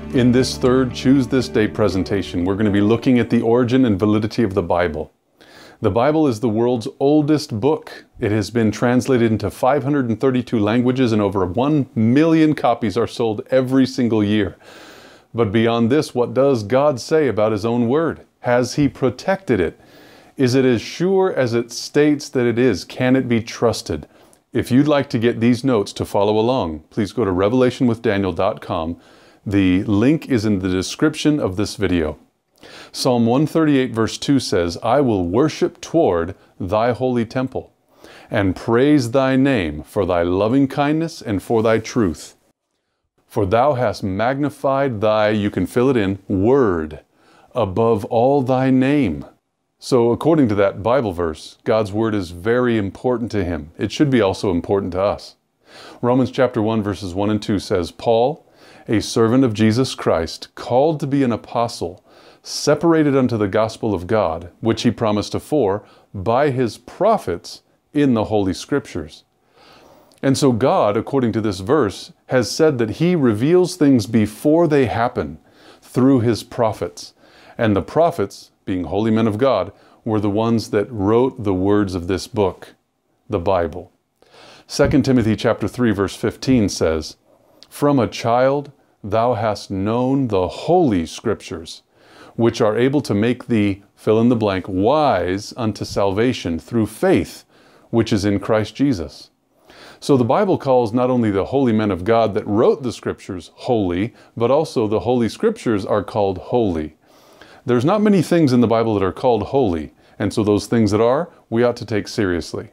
In this third Choose This Day presentation, we're going to be looking at the origin and validity of the Bible. The Bible is the world's oldest book. It has been translated into 532 languages and over 1 million copies are sold every single year. But beyond this, what does God say about His own word? Has He protected it? Is it as sure as it states that it is? Can it be trusted? If you'd like to get these notes to follow along, please go to revelationwithdaniel.com. The link is in the description of this video. Psalm 138 verse 2 says, I will worship toward thy holy temple and praise thy name for thy loving kindness and for thy truth. For thou hast magnified thy, you can fill it in, word above all thy name. So according to that Bible verse, God's word is very important to Him. It should be also important to us. Romans chapter 1 verses 1 and 2 says, Paul, a servant of Jesus Christ, called to be an apostle, separated unto the gospel of God, which He promised afore by His prophets in the Holy Scriptures. And so God, according to this verse, has said that He reveals things before they happen through His prophets. And the prophets, being holy men of God, were the ones that wrote the words of this book, the Bible. 2 Timothy chapter 3 verse 15 says, From a child thou hast known the holy Scriptures, which are able to make thee, fill in the blank, wise unto salvation through faith, which is in Christ Jesus. So the Bible calls not only the holy men of God that wrote the Scriptures holy, but also the Holy Scriptures are called holy. There's not many things in the Bible that are called holy, and so those things that are, we ought to take seriously.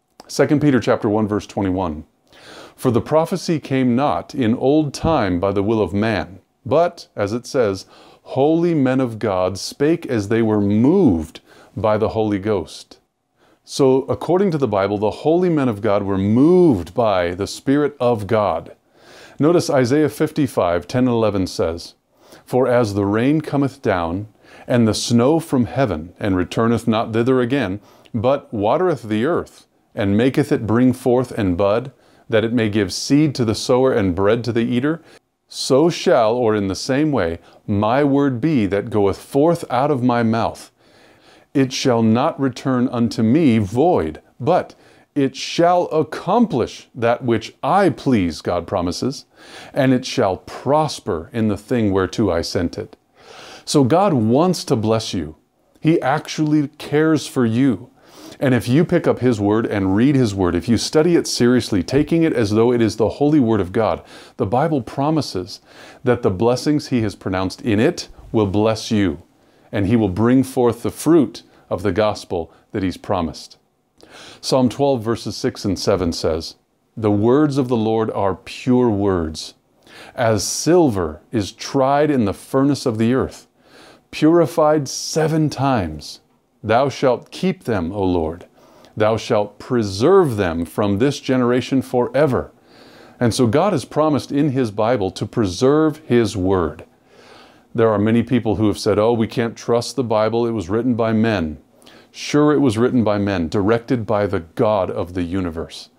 2 Peter chapter 1 verse 21. For the prophecy came not in old time by the will of man, but, as it says, holy men of God spake as they were moved by the Holy Ghost. So, according to the Bible, the holy men of God were moved by the Spirit of God. Notice Isaiah 55, 10 and 11 says, For as the rain cometh down, and the snow from heaven, and returneth not thither again, but watereth the earth, and maketh it bring forth and bud, that it may give seed to the sower and bread to the eater, so shall, or in the same way, my word be that goeth forth out of my mouth. It shall not return unto me void, but it shall accomplish that which I please, God promises, and it shall prosper in the thing whereto I sent it. So God wants to bless you. He actually cares for you. And if you pick up His word and read His word, if you study it seriously, taking it as though it is the holy word of God, the Bible promises that the blessings He has pronounced in it will bless you, and He will bring forth the fruit of the gospel that He's promised. Psalm 12 verses 6 and 7 says, The words of the Lord are pure words, as silver is tried in the furnace of the earth, purified 7 times. Thou shalt keep them, O Lord. Thou shalt preserve them from this generation forever. And so God has promised in His Bible to preserve His word. There are many people who have said, oh, we can't trust the Bible. It was written by men. Sure, it was written by men, directed by the God of the universe.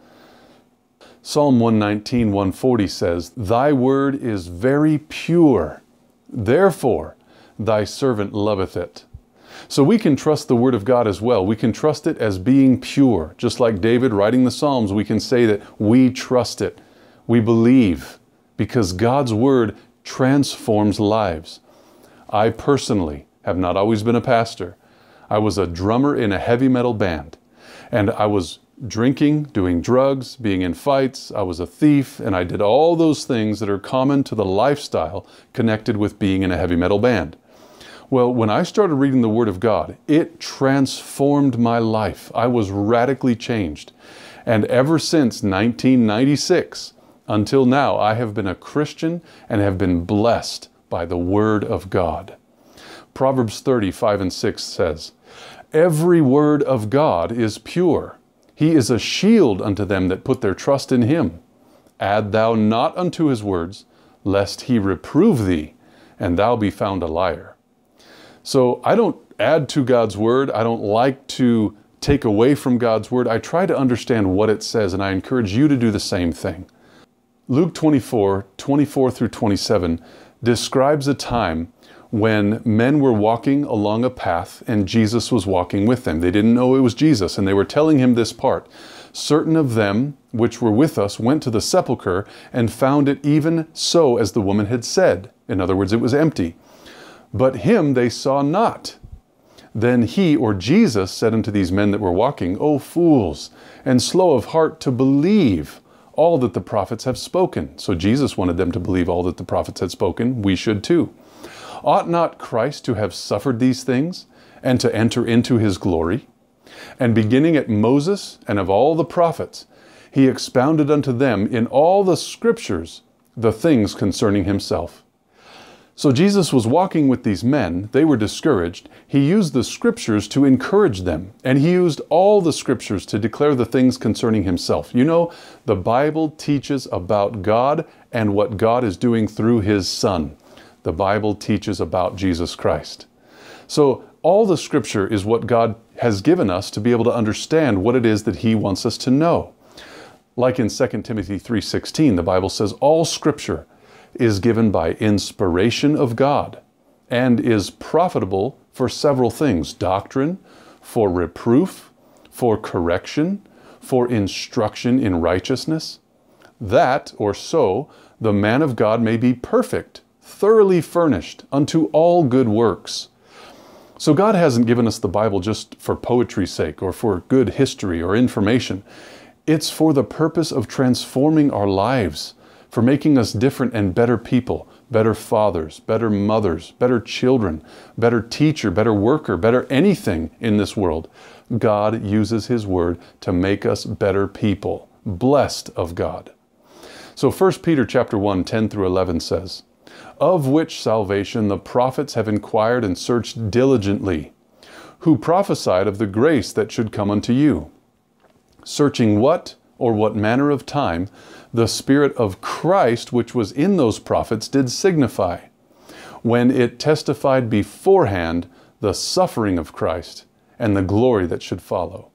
Psalm 119, 140 says, Thy word is very pure. Therefore, thy servant loveth it. So we can trust the Word of God as well. We can trust it as being pure. Just like David writing the Psalms, we can say that we trust it. We believe, because God's Word transforms lives. I personally have not always been a pastor. I was a drummer in a heavy metal band, and I was drinking, doing drugs, being in fights. I was a thief, and I did all those things that are common to the lifestyle connected with being in a heavy metal band. Well, when I started reading the Word of God, it transformed my life. I was radically changed. And ever since 1996 until now, I have been a Christian and have been blessed by the Word of God. Proverbs 30, 5 and 6 says, Every word of God is pure. He is a shield unto them that put their trust in Him. Add thou not unto His words, lest He reprove thee, and thou be found a liar. So I don't add to God's word. I don't like to take away from God's word. I try to understand what it says, and I encourage you to do the same thing. Luke 24, 24 through 27 describes a time when men were walking along a path and Jesus was walking with them. They didn't know it was Jesus, and they were telling him this part. Certain of them which were with us went to the sepulchre and found it even so as the woman had said. In other words, it was empty. But him they saw not. Then he, or Jesus, said unto these men that were walking, O fools, and slow of heart to believe all that the prophets have spoken. So Jesus wanted them to believe all that the prophets had spoken. We should too. Ought not Christ to have suffered these things, and to enter into his glory? And beginning at Moses and of all the prophets, he expounded unto them in all the scriptures the things concerning himself. So Jesus was walking with these men. They were discouraged. He used the scriptures to encourage them, and he used all the scriptures to declare the things concerning himself. You know, the Bible teaches about God and what God is doing through his Son. The Bible teaches about Jesus Christ. So all the scripture is what God has given us to be able to understand what it is that he wants us to know. Like in 2 Timothy 3:16, the Bible says, all scripture is given by inspiration of God and is profitable for several things: doctrine, for reproof, for correction, for instruction in righteousness, that, or so, the man of God may be perfect, thoroughly furnished unto all good works. So God hasn't given us the Bible just for poetry's sake or for good history or information. It's for the purpose of transforming our lives, for making us different and better people, better fathers, better mothers, better children, better teacher, better worker, better anything in this world. God uses his word to make us better people, blessed of God. So 1 Peter chapter 1, 10 through 11 says, of which salvation the prophets have inquired and searched diligently, who prophesied of the grace that should come unto you, searching what or what manner of time the Spirit of Christ which was in those prophets did signify, when it testified beforehand the suffering of Christ and the glory that should follow.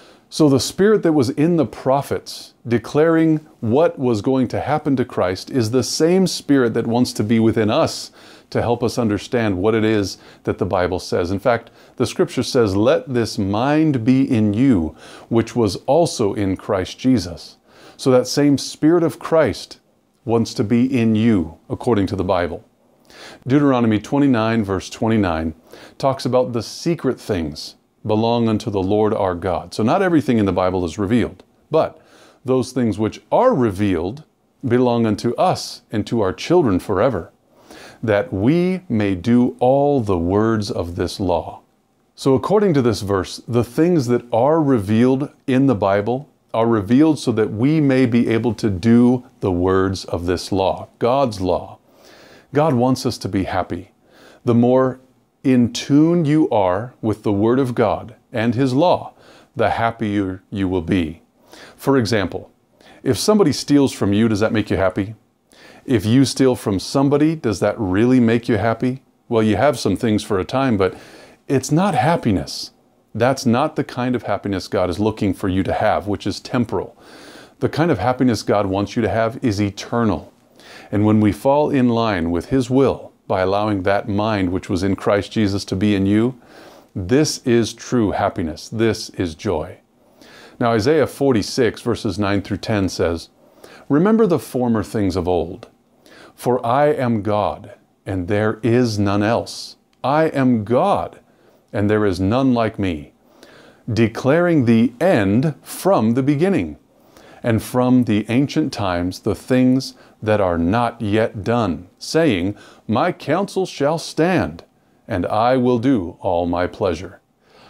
So the Spirit that was in the prophets declaring what was going to happen to Christ is the same Spirit that wants to be within us to help us understand what it is that the Bible says. In fact, the scripture says, let this mind be in you, which was also in Christ Jesus. So that same Spirit of Christ wants to be in you, according to the Bible. Deuteronomy 29, verse 29, talks about the secret things belong unto the Lord our God. So not everything in the Bible is revealed, but those things which are revealed belong unto us and to our children forever, that we may do all the words of this law. So according to this verse, the things that are revealed in the Bible are revealed so that we may be able to do the words of this law, God's law. God wants us to be happy. The more in tune you are with the Word of God and His law, the happier you will be. For example, if somebody steals from you, does that make you happy? If you steal from somebody, does that really make you happy? Well, you have some things for a time, but it's not happiness. That's not the kind of happiness God is looking for you to have, which is temporal. The kind of happiness God wants you to have is eternal. And when we fall in line with His will, by allowing that mind which was in Christ Jesus to be in you, this is true happiness. This is joy. Now, Isaiah 46, verses 9 through 10 says, remember the former things of old. For I am God, and there is none else. I am God, and there is none like me, declaring the end from the beginning, and from the ancient times the things that are not yet done, saying, my counsel shall stand, and I will do all my pleasure.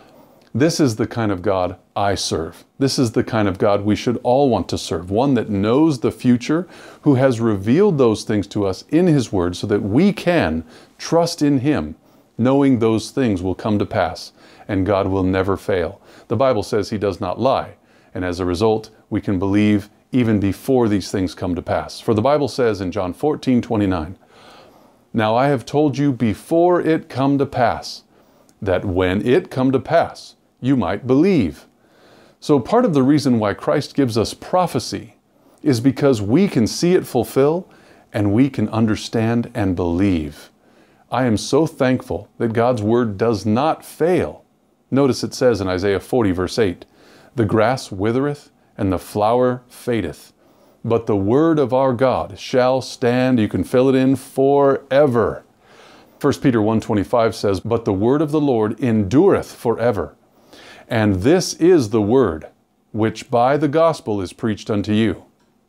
This is the kind of God I serve. This is the kind of God we should all want to serve, one that knows the future, who has revealed those things to us in His Word so that we can trust in Him, knowing those things will come to pass, and God will never fail. The Bible says He does not lie, and as a result, we can believe even before these things come to pass. For the Bible says in John 14:29, now I have told you before it come to pass, that when it come to pass, you might believe. So part of the reason why Christ gives us prophecy is because we can see it fulfill and we can understand and believe. I am so thankful that God's word does not fail. Notice it says in Isaiah 40, verse 8, "The grass withereth, and the flower fadeth, but the word of our God shall stand," you can fill it in, "forever." 1 Peter 1:25 says, "But the word of the Lord endureth forever. And this is the word which by the gospel is preached unto you."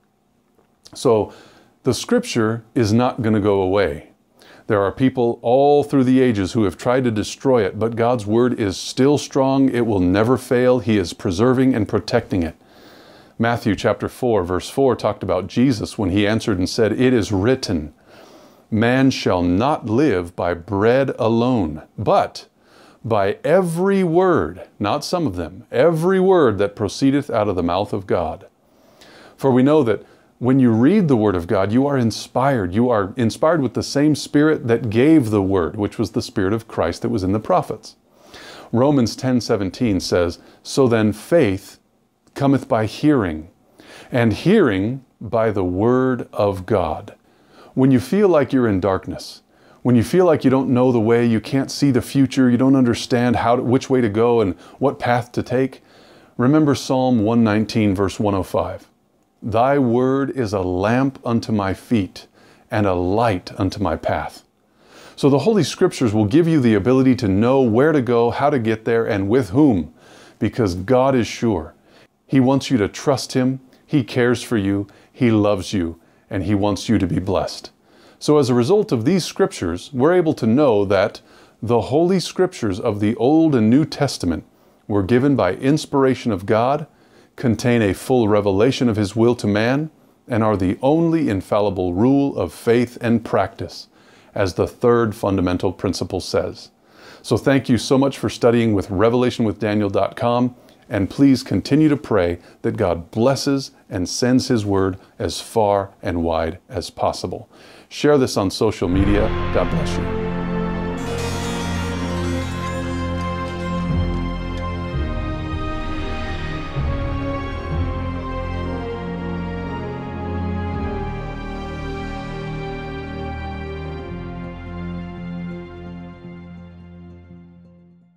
So the scripture is not going to go away. There are people all through the ages who have tried to destroy it, but God's word is still strong. It will never fail. He is preserving and protecting it. Matthew chapter 4, verse 4 talked about Jesus when he answered and said, "It is written, man shall not live by bread alone, but by every word," not some of them, "every word that proceedeth out of the mouth of God." For we know that when you read the Word of God, you are inspired. You are inspired with the same Spirit that gave the Word, which was the Spirit of Christ that was in the prophets. Romans 10:17 says, "So then faith cometh by hearing, and hearing by the Word of God." When you feel like you're in darkness, when you feel like you don't know the way, you can't see the future, you don't understand which way to go and what path to take, remember Psalm 119, verse 105. "Thy word is a lamp unto my feet and a light unto my path." So the Holy Scriptures will give you the ability to know where to go, how to get there, and with whom, because God is sure. He wants you to trust Him, He cares for you, He loves you, and He wants you to be blessed. So as a result of these Scriptures, we're able to know that the Holy Scriptures of the Old and New Testament were given by inspiration of God, contain a full revelation of His will to man, and are the only infallible rule of faith and practice, as the third fundamental principle says. So thank you so much for studying with RevelationWithDaniel.com, and please continue to pray that God blesses and sends His word as far and wide as possible. Share this on social media. God bless you.